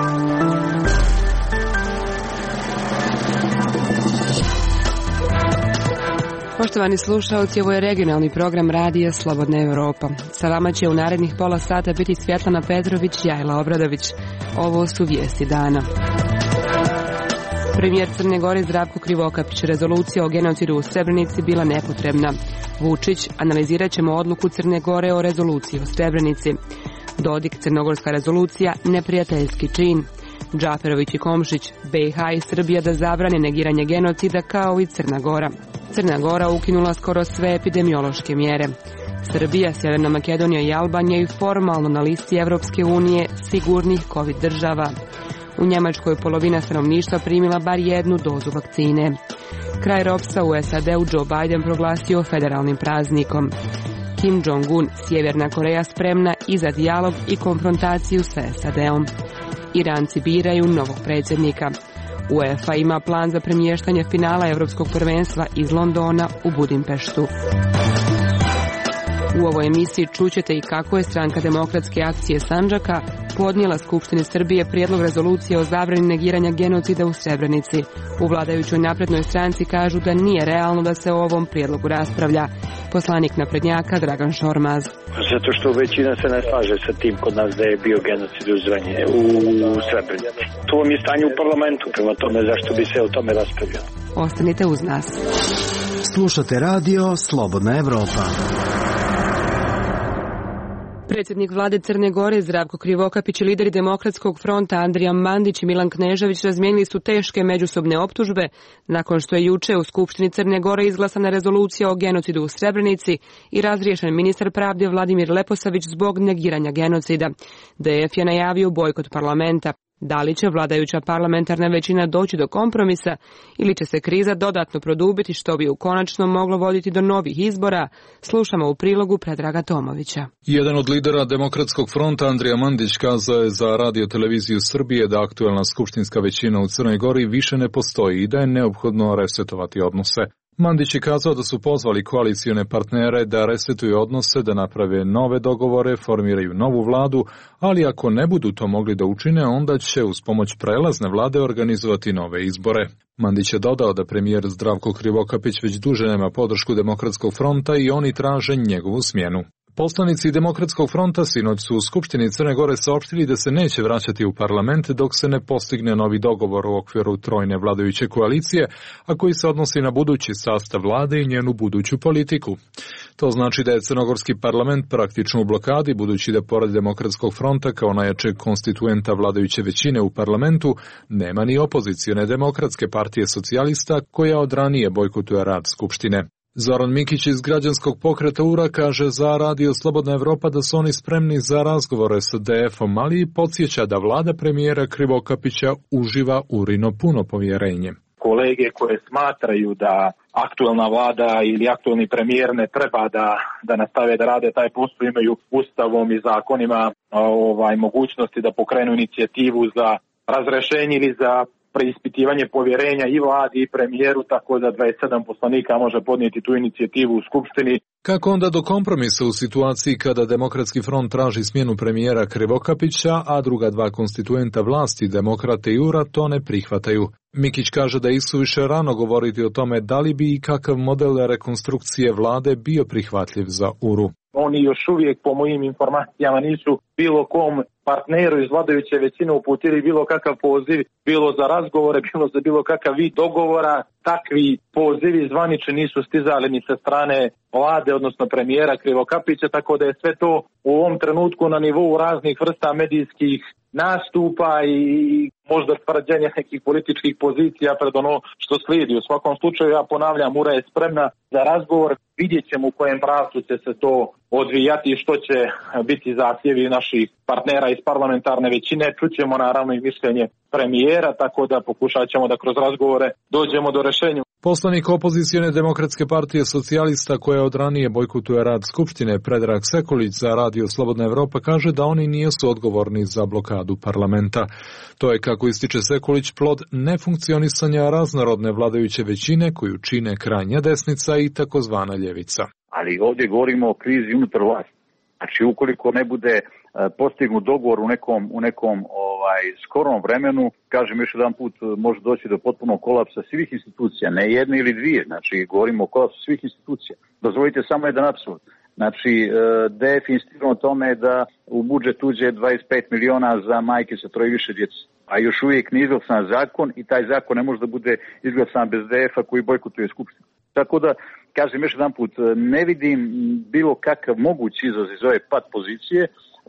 Poštovani slušalci, ovo je regionalni program Radija Slobodna Evropa. Sa vama će u narednih pola sata biti Svjetlana Petrović, Jajla Obradović. Ovo su vijesti dana. Premijer Crne Gore Zdravko Krivokapić, rezolucija o genocidu u Srebrenici bila nepotrebna. Vučić, analizirat ćemo odluku Crne Gore o rezoluciji o Srebrenici. Dodik, crnogorska rezolucija, neprijateljski čin. Džaferović i Komšić, BiH i Srbija da zabrane negiranje genocida kao i Crna Gora. Crna Gora ukinula skoro sve epidemiološke mjere. Srbija, Sjeverna Makedonija i Albanija i formalno na listi Evropske unije sigurnih COVID država. U Njemačkoj polovina stanovništva primila bar jednu dozu vakcine. Kraj ropstva u SAD-u Joe Biden proglasio federalnim praznikom. Kim Jong-un, Sjeverna Koreja spremna i za dijalog i konfrontaciju sa SAD-om. Iranci biraju novog predsjednika. UEFA ima plan za premještanje finala Evropskog prvenstva iz Londona u Budimpeštu. U ovoj emisiji čućete i kako je Stranka demokratske akcije Sandžaka podnijela Skupštini Srbije prijedlog rezolucije o zabrani negiranja genocida u Srebrenici. U vladajućoj naprednoj stranci kažu da nije realno da se o ovom prijedlogu raspravlja. Poslanik naprednjaka Dragan Šormaz. Zato što većina se ne slaže sa tim kod nas da je bio genocid u Srebrenici. To vam je stanje u parlamentu, prema tome zašto bi se o tome raspravljalo. Ostanite uz nas. Slušate radio Slobodna Evropa. Predsjednik vlade Crne Gore Zdravko Krivokapić i lideri Demokratskog fronta Andrija Mandić i Milan Knežević razmijenili su teške međusobne optužbe nakon što je juče u Skupštini Crne Gore izglasana rezolucija o genocidu u Srebrenici i razriješen ministar pravde Vladimir Leposavić zbog negiranja genocida. DF je najavio bojkot parlamenta. Da li će vladajuća parlamentarna većina doći do kompromisa ili će se kriza dodatno produbiti što bi u konačno moglo voditi do novih izbora, slušamo u prilogu Predraga Tomovića. Jedan od lidera Demokratskog fronta Andrija Mandić kazao je za Radio televiziju Srbije da aktuelna skupštinska većina u Crnoj Gori više ne postoji i da je neophodno resetovati odnose. Mandić je kazao da su pozvali koalicione partnere da resetuju odnose, da naprave nove dogovore, formiraju novu vladu, ali ako ne budu to mogli da učine, onda će uz pomoć prelazne vlade organizovati nove izbore. Mandić je dodao da premijer Zdravko Krivokapić već duže nema podršku Demokratskog fronta i oni traže njegovu smjenu. Poslanici Demokratskog fronta sinoć su u Skupštini Crne Gore saopštili da se neće vraćati u parlament dok se ne postigne novi dogovor u okviru trojne vladajuće koalicije, a koji se odnosi na budući sastav vlade i njenu buduću politiku. To znači da je crnogorski parlament praktično u blokadi, budući da pored Demokratskog fronta kao najjačeg konstituenta vladajuće većine u parlamentu nema ni opozicione Demokratske partije socijalista koja od ranije bojkotuje rad Skupštine. Zoran Mikić iz građanskog pokreta URA kaže za Radio Slobodna Evropa da su oni spremni za razgovore sa DF-om, ali i podsjeća da vlada premijera Krivokapića uživa Urino puno povjerenje. Kolege koje smatraju da aktuelna vlada ili aktuelni premijer ne treba da nastave da rade taj posao, imaju ustavom i zakonima mogućnosti da pokrenu inicijativu za razrešenje ili za preispitivanje povjerenja i vladi i premijeru, tako da 27 poslanika može podnijeti tu inicijativu u Skupštini. Kako onda do kompromisa u situaciji kada Demokratski front traži smjenu premijera Krivokapića, a druga dva konstituenta vlasti, Demokrate i URA, to ne prihvataju? Mikić kaže da je isuviše rano govoriti o tome da li bi i kakav model rekonstrukcije vlade bio prihvatljiv za URU. Oni još uvijek, po mojim informacijama, nisu bilo kom partneru iz vladajuće većine uputili bilo kakav poziv, bilo za razgovore, bilo za bilo kakav vid dogovora. Takvi pozivi zvanični nisu stizali ni sa strane vlade, odnosno premijera Krivokapića, tako da je sve to u ovom trenutku na nivou raznih vrsta medijskih nastupa i možda tvrđenja nekih političkih pozicija pred ono što slijedi. U svakom slučaju, ja ponavljam, URA je spremna za razgovor. Vidjet ćemo u kojem pravcu će se to odvijati i što će biti zahtjevi naših partnera iz parlamentarne većine. Čućemo naravno i mišljenje premijera, tako da pokušat ćemo da kroz razgovore dođemo do rješenja. Poslanik opozicione Demokratske partije socijalista koja od ranije bojkotuje rad Skupštine Predrag Sekulić za Radio Slobodna Evropa kaže da oni nisu odgovorni za blokadu parlamenta. To je, kako ističe Sekulić, plod nefunkcionisanja raznorodne vladajuće većine koju čine krajnja desnica i takozvana ljevica. Ali ovdje govorimo o krizi unutar vlasti. Znači, ukoliko ne bude postignut dogovor u nekom skorom vremenu, kažem još jedan put, može doći do potpunog kolapsa svih institucija, ne jedne ili dvije, znači govorimo o kolapsu svih institucija. Dozvolite samo jedan apsurd. Znači, DF je insistirao o tome da u budžet uđe 25 miliona za majke sa troje više djece. A još uvijek nije izglasan zakon i taj zakon ne može da bude izglasan bez DF-a koji bojkotuje Skupštinu. Tako da, kažem još jedan put, ne vidim bilo kakav mogući izlaz iz ove pat pozicije.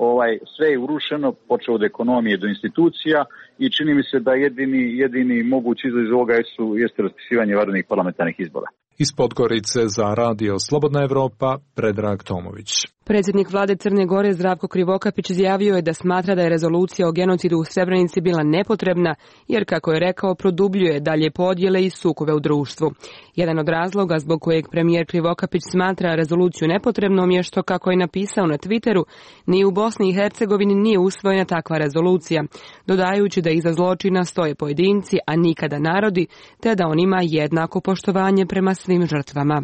Sve je urušeno, počeo od ekonomije do institucija i čini mi se da jedini mogući izlaz iz ovoga jeste raspisivanje vanrednih parlamentarnih izbora. Iz Podgorice za Radio Slobodna Evropa, Predrag Tomović. Predsjednik vlade Crne Gore Zdravko Krivokapić izjavio je da smatra da je rezolucija o genocidu u Srebrenici bila nepotrebna, jer, kako je rekao, produbljuje dalje podjele i sukobe u društvu. Jedan od razloga zbog kojeg premijer Krivokapić smatra rezoluciju nepotrebnom je što, kako je napisao na Twitteru, ni u Bosni i Hercegovini nije usvojena takva rezolucija, dodajući da iza zločina stoje pojedinci, a nikada narodi, te da on ima jednako poštovanje prema svim žrtvama.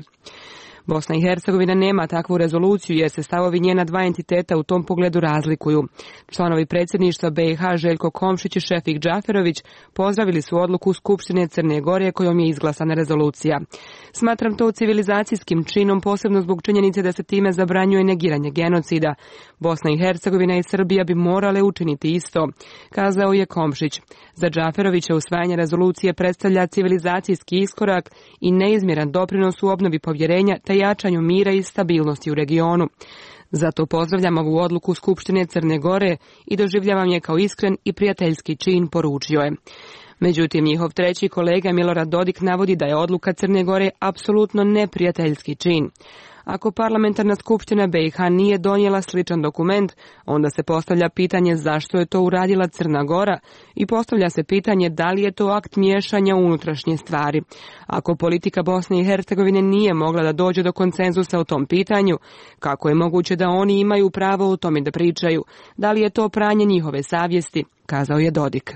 Bosna i Hercegovina nema takvu rezoluciju jer se stavovi njena dva entiteta u tom pogledu razlikuju. Članovi predsjedništva BiH Željko Komšić i Šefik Džaferović pozdravili su odluku Skupštine Crne Gore kojom je izglasana rezolucija. Smatram to civilizacijskim činom, posebno zbog činjenice da se time zabranjuje negiranje genocida. Bosna i Hercegovina i Srbija bi morale učiniti isto, kazao je Komšić. Za Džaferovića usvajanje rezolucije predstavlja civilizacijski iskorak i neizmjeran doprinos u obnovi povjerenja te jačanju mira i stabilnosti u regionu. Zato pozdravljam ovu odluku Skupštine Crne Gore i doživljavam je kao iskren i prijateljski čin, poručio je. Međutim, njihov treći kolega Milorad Dodik navodi da je odluka Crne Gore apsolutno neprijateljski čin. Ako parlamentarna skupština BiH nije donijela sličan dokument, onda se postavlja pitanje zašto je to uradila Crna Gora i postavlja se pitanje da li je to akt miješanja u unutrašnje stvari. Ako politika Bosne i Hercegovine nije mogla da dođe do konsenzusa o tom pitanju, kako je moguće da oni imaju pravo o tome da pričaju? Da li je to pranje njihove savjesti? Kazao je Dodik.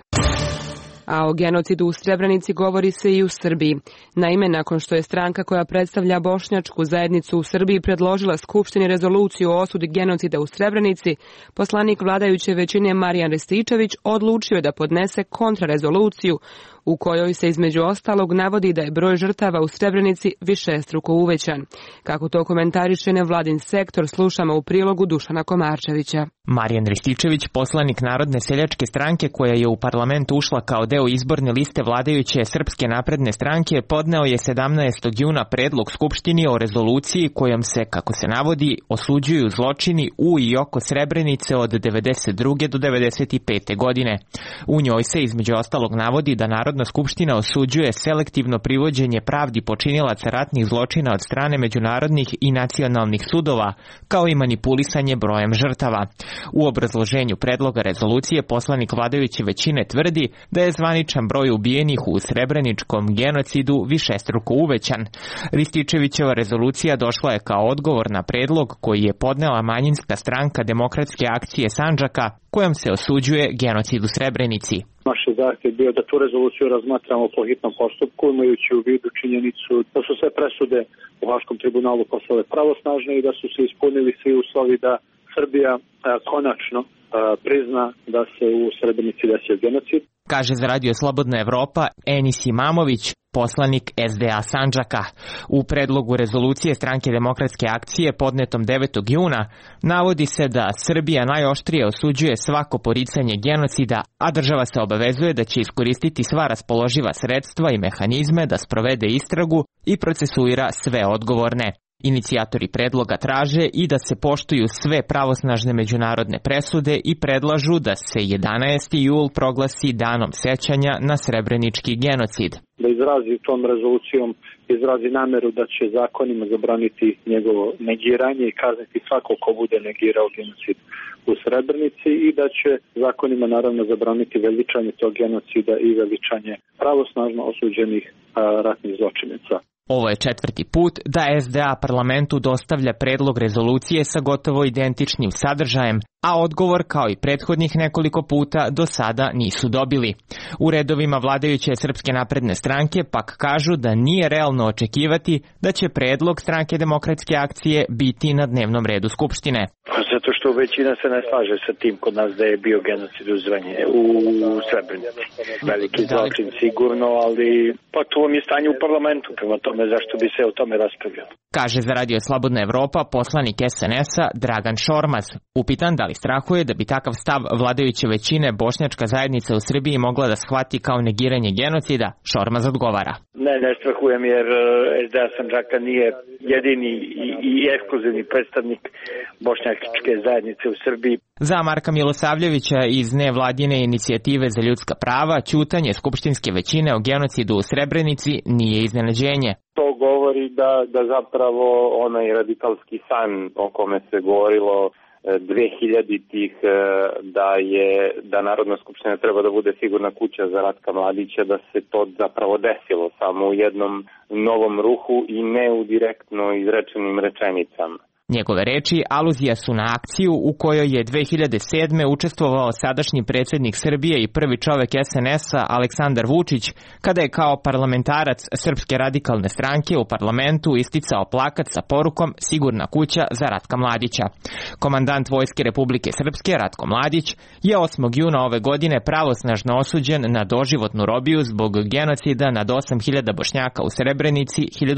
A o genocidu u Srebrenici govori se i u Srbiji. Naime, nakon što je stranka koja predstavlja bošnjačku zajednicu u Srbiji predložila Skupštini rezoluciju o osudi genocida u Srebrenici, poslanik vladajuće većine Marijan Rističević odlučio je da podnese kontrarezoluciju u kojoj se između ostalog navodi da je broj žrtava u Srebrenici višestruko uvećan. Kako to komentariše nevladin sektor, slušamo u prilogu Dušana Komarčevića. Marijan Rističević, poslanik Narodne seljačke stranke koja je u parlament ušla kao deo izborne liste vladajuće Srpske napredne stranke, podneo je 17. juna predlog Skupštini o rezoluciji kojom se, kako se navodi, osuđuju zločini u i oko Srebrenice od 92. do 95. godine. U njoj se između ostalog navodi da Narodna skupština osuđuje selektivno privođenje pravdi počinilaca ratnih zločina od strane međunarodnih i nacionalnih sudova, kao i manipulisanje brojem žrtava. U obrazloženju predloga rezolucije poslanik vladajuće većine tvrdi da je zvaničan broj ubijenih u srebreničkom genocidu višestruko uvećan. Rističevićeva rezolucija došla je kao odgovor na predlog koji je podnela manjinska stranka Demokratske akcije Sandžaka, kojom se osuđuje genocid u Srebrenici. Naš je zahtjev bio da tu rezoluciju razmatramo po hitnom postupku, imajući u vidu činjenicu da su sve presude u Haškom tribunalu postale pravosnažne i da su se ispunili svi uslovi da Srbija konačno prizna da se u Srebrenici desio genocid. Kaže za Radio Slobodna Evropa Enis Imamović, poslanik SDA Sandžaka. U predlogu rezolucije Stranke Demokratske akcije podnetom 9. juna navodi se da Srbija najoštrije osuđuje svako poricanje genocida, a država se obavezuje da će iskoristiti sva raspoloživa sredstva i mehanizme da sprovede istragu i procesuira sve odgovorne. Inicijatori predloga traže i da se poštuju sve pravosnažne međunarodne presude i predlažu da se 11. jul proglasi danom sećanja na srebrenički genocid. Da izrazi tom rezolucijom izrazi nameru da će zakonima zabraniti njegovo negiranje i kazniti svako ko bude negirao genocid u Srebrenici i da će zakonima naravno zabraniti veličanje tog genocida i veličanje pravosnažno osuđenih ratnih zločinaca. Ovo je 4. put da SDA parlamentu dostavlja predlog rezolucije sa gotovo identičnim sadržajem, a odgovor kao i prethodnih nekoliko puta do sada nisu dobili. U redovima vladajuće Srpske napredne stranke pak kažu da nije realno očekivati da će predlog Stranke demokratske akcije biti na dnevnom redu Skupštine. Zato što većina se ne slaže sa tim kod nas da je bio genocid u Srebrenici. Veliki zločin sigurno, ali pa to vam je stanje u parlamentu, prema tome zašto bi se o tome raspravljalo. Kaže za Radio Slobodna Evropa poslanik SNS-a Dragan Šormaz. Upitan da li strahuje da bi takav stav vladajuće većine bošnjačka zajednica u Srbiji mogla da shvati kao negiranje genocida, Šormaz odgovara. Ne strahujem jer SDA Sandžaka nije jedini i ekskluzivni predstavnik bošnjačke zajednice u Srbiji. Za Marka Milosavljevića iz nevladine inicijative za ljudska prava, ćutanje skupštinske većine o genocidu u Srebrenici nije iznenađenje. To govori da zapravo onaj radikalski san o kome se govorilo 2000-ih da Narodna skupština treba da bude sigurna kuća za Ratka Mladića, da se to zapravo desilo samo u jednom novom ruhu i ne u direktno izrečenim rečenicama. Njegove reči aluzija su na akciju u kojoj je 2007. učestvovao sadašnji predsjednik Srbije i prvi čovjek SNS-a Aleksandar Vučić, kada je kao parlamentarac Srpske radikalne stranke u parlamentu isticao plakat sa porukom Sigurna kuća za Ratka Mladića. Komandant Vojske Republike Srpske Ratko Mladić je 8. juna ove godine pravosnažno osuđen na doživotnu robiju zbog genocida nad 8.000 Bošnjaka u Srebrenici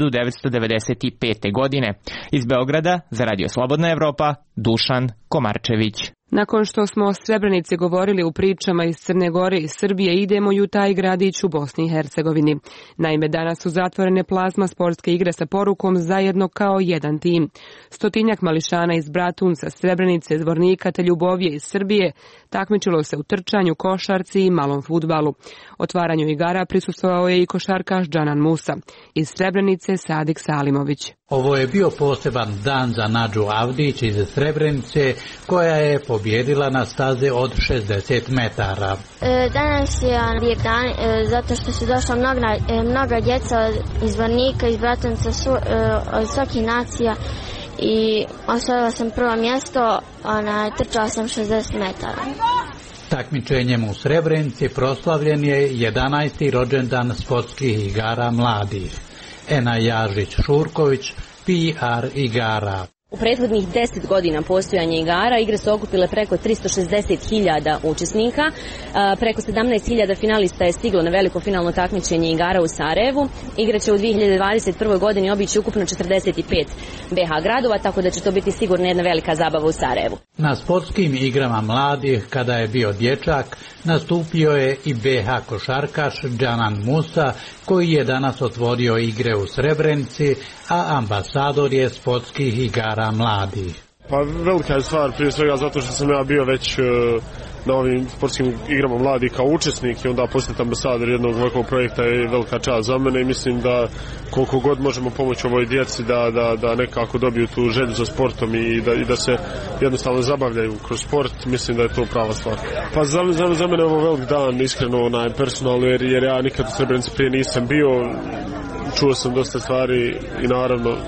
1995. godine. Iz Beograda za Radio Slobodna Evropa, Dušan Komarčević. Nakon što smo o Srebrenici govorili u pričama iz Crne Gore i Srbije, idemo i u taj gradić u Bosni i Hercegovini. Naime, danas su zatvorene plazma sportske igre sa porukom zajedno kao jedan tim. 100-tinjak mališana iz Bratunca, Srebrenice, Zvornika te Ljubovije iz Srbije takmičilo se u trčanju, košarci i malom fudbalu. Otvaranju igara prisustvovao je i košarkaš Džanan Musa. Iz Srebrenice Sadik Salimović. Ovo je bio poseban dan za Nadžu Avdić iz Srebrenice, koja je pobjedila na staze od 60 metara. Danas je lijep dan zato što su došla mnoga djeca iz Zvornika, iz Bratunca, od svakih nacija i osvojila sam prvo mjesto, trčala sam 60 metara. Takmičenjem u Srebrenici proslavljen je 11. rođendan sportskih igara mladih. Ena Jažić-Šurković, PR igara. U prethodnih 10 godina postojanja igara igre su okupile preko 360.000 učesnika, preko 17.000 finalista je stiglo na veliko finalno takmičenje igara u Sarajevu. Igre će u 2021. godini obići ukupno 45 BH gradova, tako da će to biti sigurno jedna velika zabava u Sarajevu. Na sportskim igrama mladih, kada je bio dječak, nastupio je i BH košarkaš Džanan Musa, koji je danas otvorio igre u Srebrenici, a ambasador je sportskih igara mladih. Pa velika je stvar, prije svega zato što sam ja bio već na ovim sportskim igrama mladih kao učesnik i onda postati ambasador jednog ovakvog projekta je velika čast za mene i mislim da koliko god možemo pomoći ovoj djeci da nekako dobiju tu želju za sportom i da se jednostavno zabavljaju kroz sport, mislim da je to prava stvar. Pa za mene je ovo velik dan, iskreno personalno, jer ja nikad u Srebrenici prije nisam bio, čuo sam dosta stvari i naravno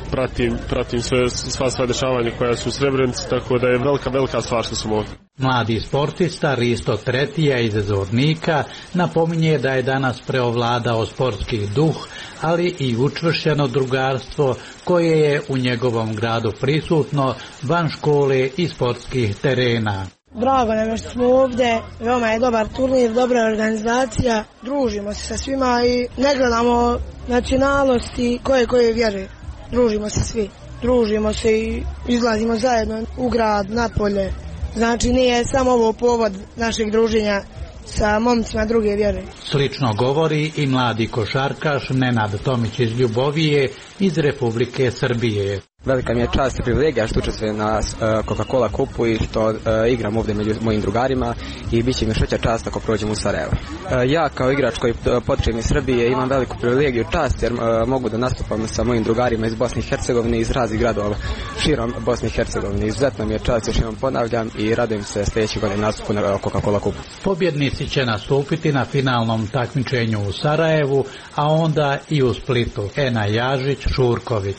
pratim sva dešavanja koja su u Srebrenici, tako da je velika stvar što sam ovdje. Mladi sportista Risto Tretija iz Zvornika napominje da je danas preovladao sportski duh, ali i učvršćeno drugarstvo koje je u njegovom gradu prisutno van škole i sportskih terena. Drago nam je što smo ovdje, veoma je dobar turnir, dobra organizacija, družimo se sa svima i ne gledamo nacionalnosti koje vjeruje. Družimo se svi, družimo se i izlazimo zajedno u grad, napolje. Znači nije samo ovo povod našeg druženja sa momcima druge vjere. Slično govori i mladi košarkaš Nenad Tomić iz Ljubovije iz Republike Srbije. Velika mi je čast i privilegija što učestvujem na Coca-Cola kupu i što igram ovdje među mojim drugarima i bit će mi šveća čast ako prođem u Sarajevo. Ja kao igrač koji potičem iz Srbije imam veliku privilegiju i čast jer mogu da nastupam sa mojim drugarima iz Bosne i Hercegovine i iz raznih gradova širom Bosne i Hercegovine. Izuzetno mi je čast, još jednom ponavljam i radujem se sljedeće godine nastupu na Coca-Cola kupu. Pobjednici će nastupiti na finalnom takmičenju u Sarajevu, a onda i u Splitu. Ena Jažić-Šurković.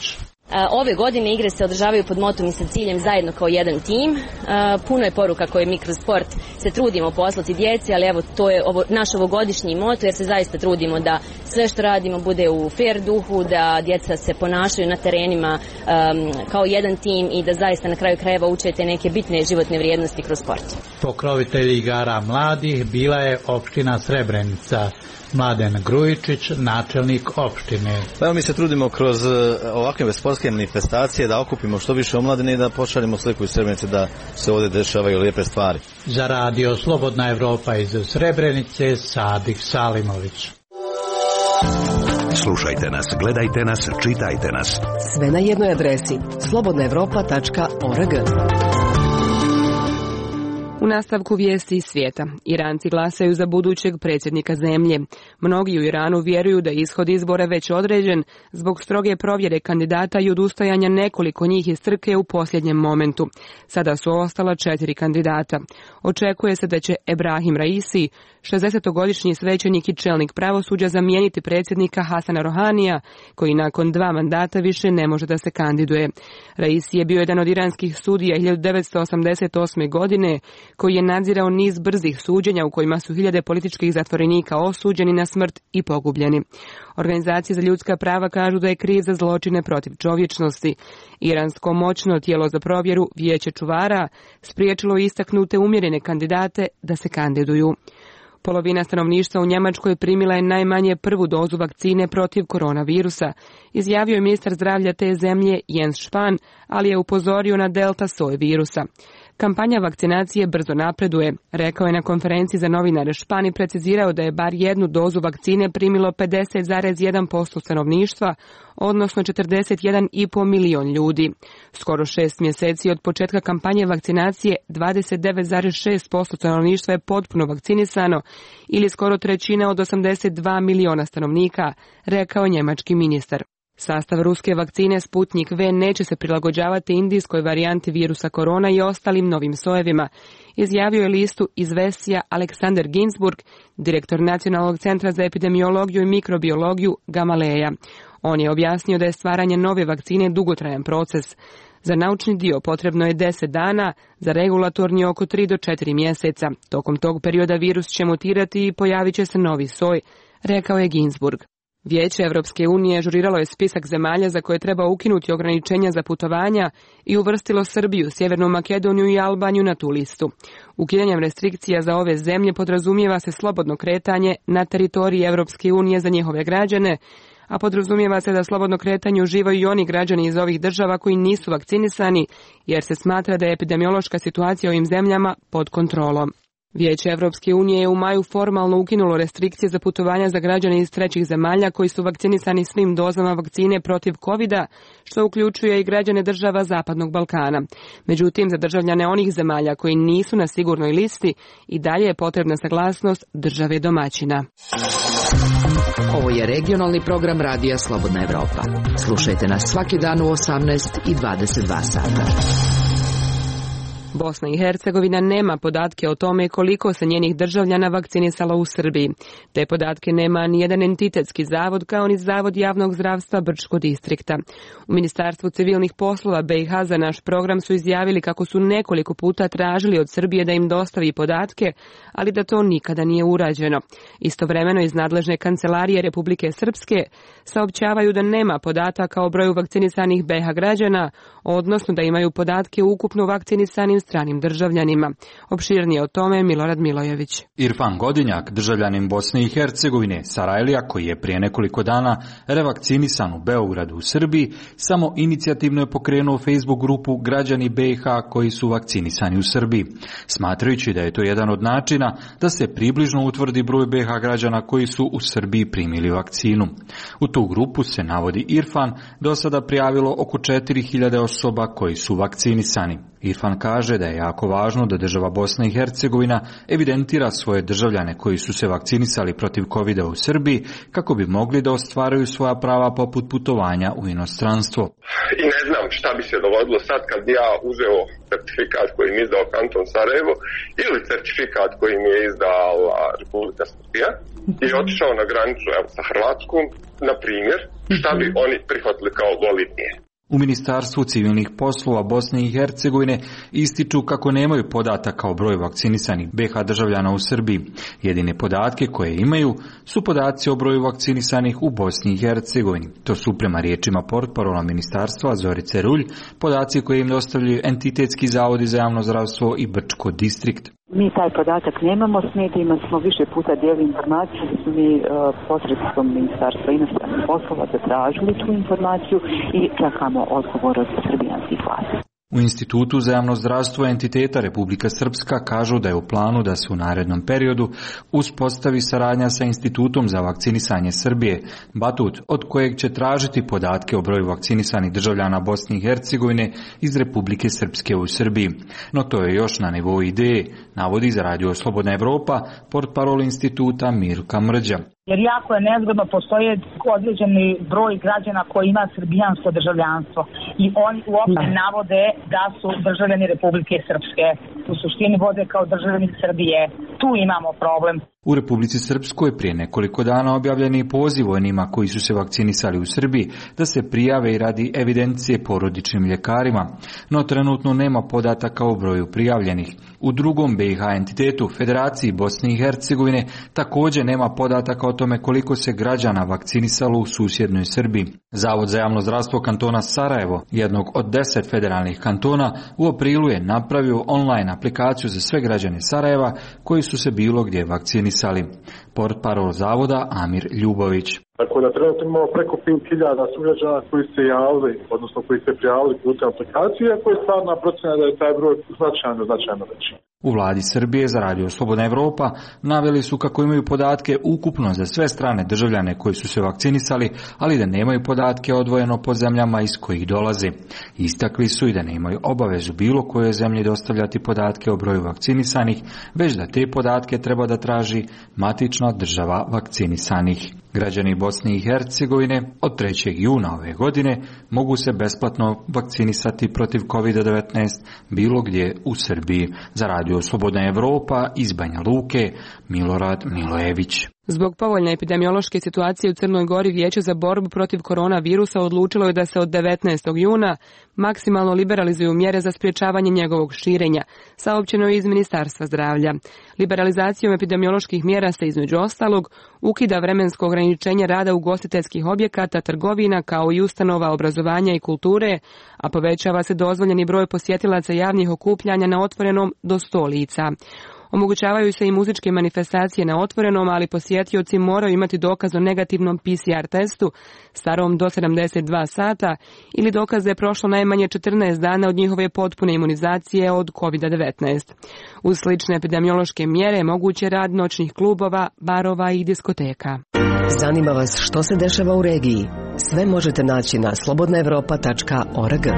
Ove godine igre se održavaju pod motom i sa ciljem zajedno kao jedan tim. Puno je poruka koje mi kroz sport se trudimo poslati djeci, ali evo to je naš ovogodišnji moto jer se zaista trudimo da sve što radimo bude u fair duhu, da djeca se ponašaju na terenima kao jedan tim i da zaista na kraju krajeva uče te neke bitne životne vrijednosti kroz sport. Pokrovitelj igara mladih bila je opština Srebrenica. Mladen Grujičić, načelnik opštine. Evo mi se trudimo kroz ovakve sportske manifestacije da okupimo što više omladine i da pošaljemo sliku iz Srebrenice da se ovdje dešavaju lijepe stvari. Za radio Slobodna Evropa iz Srebrenice, Sadik Salimović. Slušajte nas, gledajte nas, čitajte nas. Sve na jednoj adresi slobodnaevropa.org. U nastavku vijesti iz svijeta. Iranci glasaju za budućeg predsjednika zemlje. Mnogi u Iranu vjeruju da je ishod izbora već određen zbog stroge provjere kandidata i odustajanja nekoliko njih iz trke u posljednjem momentu. Sada su ostala 4 kandidata. Očekuje se da će Ebrahim Raisi, 60-godišnji svećenik i čelnik pravosuđa, zamijeniti predsjednika Hasana Rohanija, koji nakon 2 mandata više ne može da se kandiduje. Raisi je bio jedan od iranskih sudija 1988. godine, koji je nadzirao niz brzih suđenja u kojima su hiljade političkih zatvorenika osuđeni na smrt i pogubljeni. Organizacije za ljudska prava kažu da je kriv za zločine protiv čovječnosti. Iransko moćno tijelo za provjeru, Vijeće čuvara, spriječilo istaknute umjerene kandidate da se kandiduju. Polovina stanovništva u Njemačkoj primila je najmanje prvu dozu vakcine protiv koronavirusa, izjavio je ministar zdravlja te zemlje Jens Spahn, ali je upozorio na delta soj virusa. Kampanja vakcinacije brzo napreduje, rekao je na konferenciji za novinare Spahn i precizirao da je bar jednu dozu vakcine primilo 50,1% stanovništva, odnosno 41,5 milion ljudi. Skoro 6 mjeseci od početka kampanje vakcinacije 29,6% stanovništva je potpuno vakcinisano ili skoro trećina od 82 miliona stanovnika, rekao je njemački ministar. Sastav ruske vakcine Sputnik V neće se prilagođavati indijskoj varijanti virusa korona i ostalim novim sojevima, izjavio je listu Izvestija Aleksandar Ginsburg, direktor Nacionalnog centra za epidemiologiju i mikrobiologiju Gamaleja. On je objasnio da je stvaranje nove vakcine dugotrajan proces. Za naučni dio potrebno je 10 dana, za regulatorni oko 3 do 4 mjeseca. Tokom tog perioda virus će mutirati i pojavit će se novi soj, rekao je Ginsburg. Vijeće Evropske unije ažuriralo je spisak zemalja za koje treba ukinuti ograničenja za putovanja i uvrstilo Srbiju, Sjevernu Makedoniju i Albaniju na tu listu. Ukidanjem restrikcija za ove zemlje podrazumijeva se slobodno kretanje na teritoriji Evropske unije za njihove građane, a podrazumijeva se da slobodno kretanje uživaju i oni građani iz ovih država koji nisu vakcinisani, jer se smatra da je epidemiološka situacija u ovim zemljama pod kontrolom. Vijeće Evropske unije je u maju formalno ukinulo restrikcije za putovanja za građane iz trećih zemalja koji su vakcinisani svim dozama vakcine protiv COVID-a, što uključuje i građane država Zapadnog Balkana. Međutim, za državljane onih zemalja koji nisu na sigurnoj listi i dalje je potrebna saglasnost države domaćina. Ovo je regionalni program Radija Slobodna Evropa. Slušajte nas svaki dan u 18 i 22 sata. Bosna i Hercegovina nema podatke o tome koliko se njenih državljana vakcinisalo u Srbiji. Te podatke nema ni jedan entitetski zavod kao ni Zavod javnog zdravstva Brčko distrikta. U Ministarstvu civilnih poslova BiH za naš program su izjavili kako su nekoliko puta tražili od Srbije da im dostavi podatke, ali da to nikada nije urađeno. Istovremeno iz nadležne kancelarije Republike Srpske saopćavaju da nema podataka o broju vakcinisanih BiH građana, odnosno da imaju podatke o ukupno vakcinisanim stranim državljanima. Opširnije o tome Milorad Milojević. Irfan Godinjak, državljanin Bosne i Hercegovine, Sarajlija, koji je prije nekoliko dana revakcinisan u Beogradu u Srbiji, samo inicijativno je pokrenuo Facebook grupu Građani BiH koji su vakcinisani u Srbiji, smatrajući da je to jedan od načina da se približno utvrdi broj BiH građana koji su u Srbiji primili vakcinu. U tu grupu se, navodi Irfan, do sada prijavilo oko 4000 osoba koji su vakcinisani. Irfan kaže da je jako važno da država Bosna i Hercegovina evidentira svoje državljane koji su se vakcinisali protiv COVID-a u Srbiji kako bi mogli da ostvaruju svoja prava poput putovanja u inostranstvo. I ne znam šta bi se dogodilo sad kad bi ja uzeo certifikat koji mi je izdao kanton Sarajevo ili certifikat koji mi je izdala Republika Srbija i otišao na granicu sa Hrvatskom, na primjer, šta bi oni prihvatili kao validnije. U Ministarstvu civilnih poslova Bosne i Hercegovine ističu kako nemaju podataka o broju vakcinisanih BiH državljana u Srbiji. Jedine podatke koje imaju su podaci o broju vakcinisanih u Bosni i Hercegovini. To su prema riječima portparola ministarstva Zorice Rulj, podaci koje im dostavljaju entitetski zavodi za javno zdravstvo i Brčko distrikt. Mi taj podatak nemamo, s medijima smo više puta dijeli informaciju, da smo mi posredstvom Ministarstva inostranih poslova zatražili tu informaciju i čekamo odgovor od srbijanskih vlasti. U Institutu za javno zdravstvo entiteta Republika Srpska kažu da je u planu da se u narednom periodu uspostavi saradnja sa Institutom za vakcinisanje Srbije, Batut, od kojeg će tražiti podatke o broju vakcinisanih državljana Bosne i Hercegovine iz Republike Srpske u Srbiji. No to je još na nivou ideje, navodi za Radio Slobodna Evropa portparol instituta Milka Mrđa. Jer jako je nezgodno, postoje određeni broj građana koji ima srbijansko državljanstvo i oni uopšte navode da su državljani Republike Srpske. U suštini vode kao državljani Srbije. Tu imamo problem. U Republici Srpskoj prije nekoliko dana objavljen je poziv onima koji su se vakcinisali u Srbiji da se prijave i radi evidencije porodičnim ljekarima, no trenutno nema podataka o broju prijavljenih. U drugom BiH entitetu, Federaciji Bosne i Hercegovine, također nema podataka o tome koliko se građana vakcinisalo u susjednoj Srbiji. Zavod za javno zdravstvo kantona Sarajevo, jednog od 10 federalnih kantona, u aprilu je napravio online aplikaciju za sve građane Sarajeva koji su se bilo gdje vakcinisali. Portparol zavoda Amir Ljubović. Tako da trenutno imamo preko 5.000 sugrađana koji se javili, odnosno koji se prijavili putem aplikacije, koji je stvarna procena da je taj broj značajno veći. U vladi Srbije za Radio Slobodna Evropa naveli su kako imaju podatke ukupno za sve strane državljane koji su se vakcinisali, ali da nemaju podatke odvojeno po zemljama iz kojih dolaze. Istakli su i da nemaju obavezu bilo kojoj zemlji dostavljati podatke o broju vakcinisanih, već da te podatke treba da traži matična država vakcinisanih. Građani Bosne i Hercegovine od 3. juna ove godine mogu se besplatno vakcinisati protiv COVID-19 bilo gdje u Srbiji. Za Radio Slobodna Evropa iz Banja Luke, Milorad Milojević. Zbog povoljne epidemiološke situacije u Crnoj Gori Vijeće za borbu protiv koronavirusa odlučilo je da se od 19. juna maksimalno liberalizuju mjere za sprječavanje njegovog širenja, saopćeno je iz Ministarstva zdravlja. Liberalizacijom epidemioloških mjera se između ostalog ukida vremensko ograničenje rada ugostiteljskih objekata, trgovina kao i ustanova obrazovanja i kulture, a povećava se dozvoljeni broj posjetilaca javnih okupljanja na otvorenom do 100 lica. Omogućavaju se i muzičke manifestacije na otvorenom, ali posjetioci moraju imati dokaz o negativnom PCR testu starom do 72 sata ili dokaz da je prošlo najmanje 14 dana od njihove potpune imunizacije od COVID-19. Uz slične epidemiološke mjere moguće rad noćnih klubova, barova i diskoteka. Zanima vas što se dešava u regiji? Sve možete naći na slobodnaevropa.org.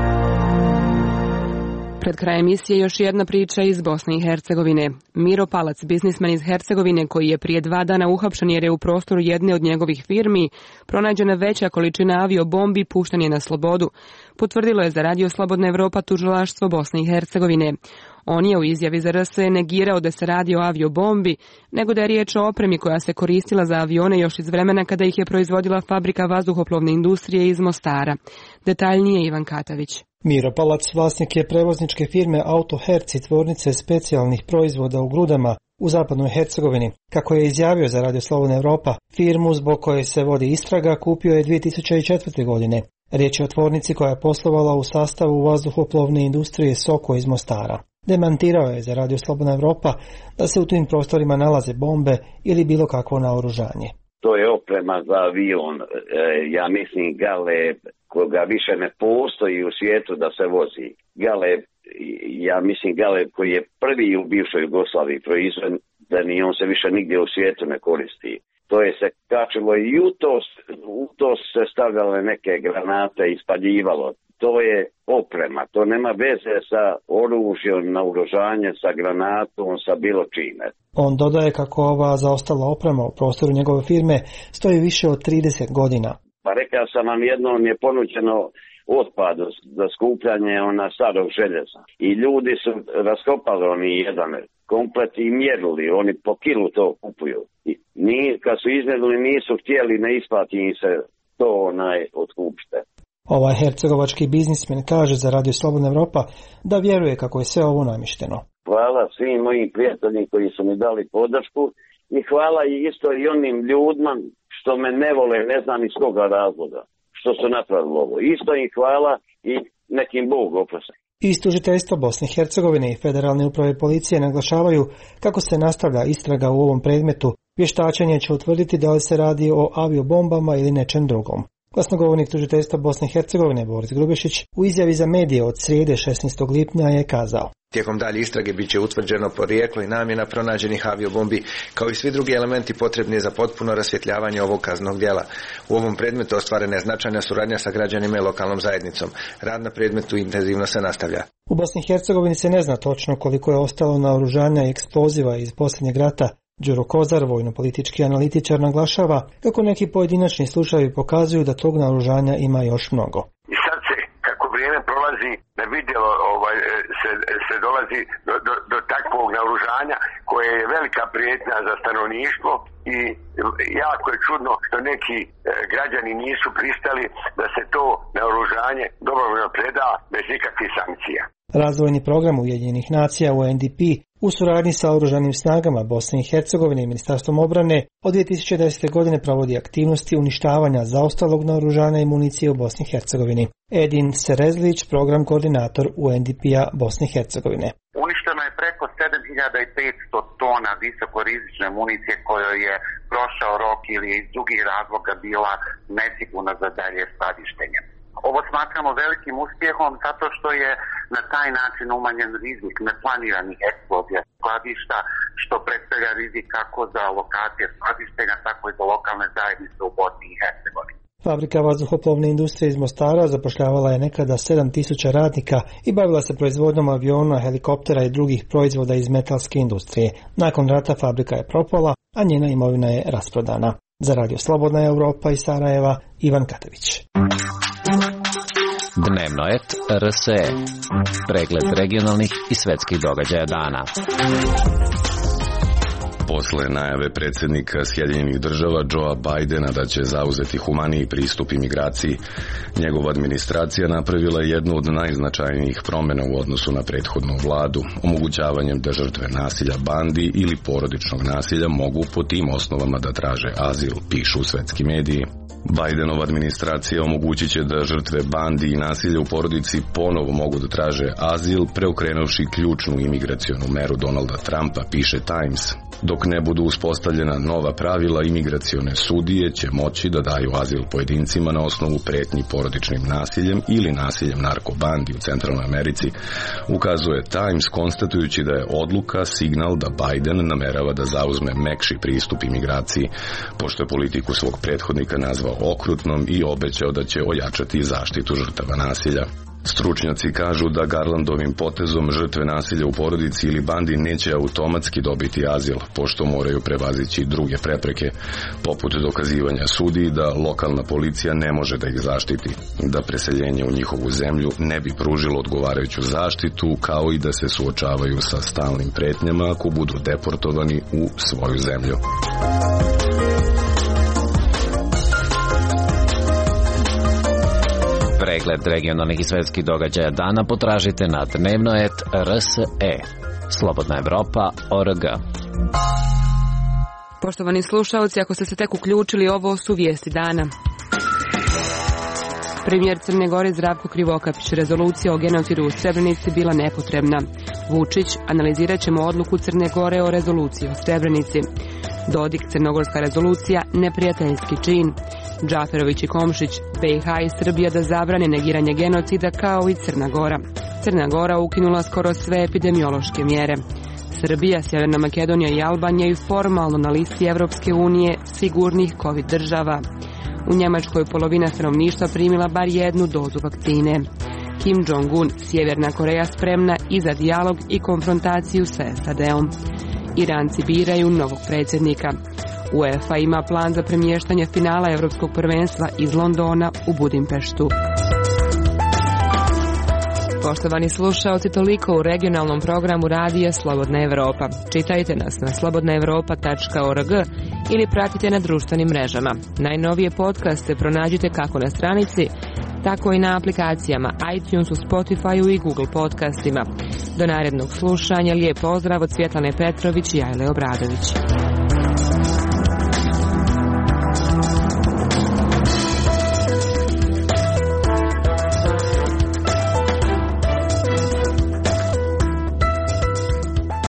Pred krajem emisije još jedna priča iz Bosne i Hercegovine. Miro Palac, biznisman iz Hercegovine koji je prije 2 dana uhapšen jer je u prostoru jedne od njegovih firmi pronađena veća količina aviobombi, pušten je na slobodu. Potvrdilo je za Radio Slobodna Evropa tužilaštvo Bosne i Hercegovine. On je u izjavi za RS negirao da se radi o aviobombi, nego da je riječ o opremi koja se koristila za avione još iz vremena kada ih je proizvodila fabrika vazduhoplovne industrije iz Mostara. Detaljnije Ivan Katavić. Miro Palac, vlasnik je prevozničke firme Auto Herc i tvornice specijalnih proizvoda u Grudama u zapadnoj Hercegovini. Kako je izjavio za Radio Slobodna Evropa, firmu zbog koje se vodi istraga kupio je 2004. godine. Riječ je o tvornici koja je poslovala u sastavu vazduhoplovne industrije Soko iz Mostara. Demantirao je za Radio Slobodna Evropa da se u tim prostorima nalaze bombe ili bilo kakvo naoružanje. To je oprema za avion, ja mislim Galeb, koga više ne postoji u svijetu da se vozi. Galeb, ja mislim Galeb koji je prvi u bivšoj Jugoslaviji proizveden i on se više nigdje u svijetu ne koristi. To je se kačilo i u to se stavljale neke granate i spaljivalo. To je oprema, to nema veze sa oružjem, naoružanje, sa granatom, sa bilo čime. On dodaje kako ova zaostala oprema u prostoru njegove firme stoji više od 30 godina. Pa rekao sam vam, jednom je ponuđeno otpad za skupljanje starog željeza. I ljudi su raskopali oni jedan komplet i mjerili, oni po kilu to kupuju. Kad su izmjerili nisu htjeli, ne isplati im se to otkupšte. Ovaj hercegovački biznismen kaže za Radio Slobodna Evropa da vjeruje kako je sve ovo namješteno. Hvala svim mojim prijateljima koji su mi dali podršku i hvala isto i onim ljudima što me ne vole, ne znam iz koga razloga, što su napravili ovo. Isto im hvala i nekim Bog oprosti. Iz tužiteljstva Bosne i Hercegovine i Federalne uprave policije naglašavaju kako se nastavlja istraga u ovom predmetu. Vještačenje će utvrditi da li se radi o aviobombama ili nečem drugom. Glasnogovornik tužiteljstva Bosne i Hercegovine Boris Grubešić u izjavi za medije od srijede 16. lipnja je kazao: Tijekom dalje istrage bit će utvrđeno porijeklo i namjena pronađenih aviobombi, kao i svi drugi elementi potrebni za potpuno rasvjetljavanje ovog kaznenog djela. U ovom predmetu ostvarena je značajna suradnja sa građanima i lokalnom zajednicom. Rad na predmetu intenzivno se nastavlja. U Bosni i Hercegovini se ne zna točno koliko je ostalo naoružanja i eksploziva iz posljednjeg rata. Đuro Kozar, vojno-politički analitičar, naglašava kako neki pojedinačni slučajevi pokazuju da tog naoružanja ima još mnogo. I sad se, kako vrijeme prolazi, na vidjelo se dolazi do takvog naoružanja koje je velika prijetnja za stanovništvo i jako je čudno što neki građani nisu pristali da se to naoružanje dobrovoljno preda bez ikakvih sankcija. Razvojni program Ujedinjenih nacija UNDP u suradnji sa oružanim snagama Bosne i Hercegovine i Ministarstvom obrane od 2010. godine provodi aktivnosti uništavanja zaostalog naoružanja i municije u Bosni i Hercegovini. Edin Serezlić, program koordinator UNDP-a Bosne i Hercegovine. Uništeno je preko 7500 tona visokorizične municije kojoj je prošao rok ili iz drugih razloga bila nesigurna za dalje skladištenje. Ovo smatramo velikim uspjehom zato što je na taj način umanjen rizik neplaniranih eksplozija skladišta, što predstavlja rizik kako za lokacije skladištenja, tako i za lokalne zajednice u Bosni i Hercegovini. Fabrika vazduhoplovne industrije iz Mostara zapošljavala je nekada 7000 radnika i bavila se proizvodnjom aviona, helikoptera i drugih proizvoda iz metalske industrije. Nakon rata fabrika je propala, a njena imovina je rasprodana. Za Radio Slobodna Evropa iz Sarajeva, Ivan Katović. Dnevnoet RSE. Pregled regionalnih i svetskih događaja dana. Posle najave predsjednika Sjedinjenih država Joea Bidena da će zauzeti humaniji pristup imigraciji, njegova administracija napravila je jednu od najznačajnijih promjena u odnosu na prethodnu vladu, omogućavanjem da žrtve nasilja bandi ili porodičnog nasilja mogu po tim osnovama da traže azil, pišu svetski mediji. Bidenova administracija omogućit će da žrtve bandi i nasilja u porodici ponovo mogu da traže azil, preokrenuši ključnu imigracionu meru Donalda Trumpa, piše Times. Dok ne budu uspostavljena nova pravila, imigracione sudije će moći da daju azil pojedincima na osnovu pretnji porodičnim nasiljem ili nasiljem narkobandi u Centralnoj Americi, ukazuje Times, konstatujući da je odluka signal da Biden namerava da zauzme mekši pristup imigraciji, pošto je politiku svog prethodnika nazvao okrutnom i obećao da će ojačati zaštitu žrtava nasilja. Stručnjaci kažu da Garlandovim potezom žrtve nasilja u porodici ili bandi neće automatski dobiti azil, pošto moraju prevazići druge prepreke, poput dokazivanja sudiji da lokalna policija ne može da ih zaštiti, da preseljenje u njihovu zemlju ne bi pružilo odgovarajuću zaštitu, kao i da se suočavaju sa stalnim pretnjama ako budu deportovani u svoju zemlju. Pregled regionalnih i svetskih događaja dana potražite na dnevnoet.rse. Slobodna Evropa.org. Poštovani slušalci, ako ste se tek uključili, ovo su vijesti dana. Premijer Crne Gore Zdravko Krivokapić: rezolucija o genocidu u Srebrenici bila nepotrebna. Vučić: analizirat ćemo odluku Crne Gore o rezoluciji o Srebrenici. Dodik: crnogorska rezolucija neprijateljski čin. Džaferović i Komšić: BiH i Srbija da zabrane negiranje genocida kao i Crna Gora. Crna Gora ukinula skoro sve epidemiološke mjere. Srbija, Sjeverna Makedonija i Albanija i formalno na listi Evropske unije sigurnih COVID država. U Njemačkoj polovina stanovništva primila bar jednu dozu vakcine. Kim Jong-un: Sjeverna Koreja spremna i za dijalog i konfrontaciju sa SAD-om. Iranci biraju novog predsjednika. UEFA ima plan za premještanje finala Evropskog prvenstva iz Londona u Budimpeštu. Poštovani slušaoci, toliko u regionalnom programu Radija Slobodna Evropa. Čitajte nas na slobodnaevropa.org ili pratite na društvenim mrežama. Najnovije podcaste pronađite kako na stranici, tako i na aplikacijama iTunesu, Spotifyu i Google podcastima. Do narednog slušanja, lijep pozdrav od Svjetlane Petrović i Ajle Obradović.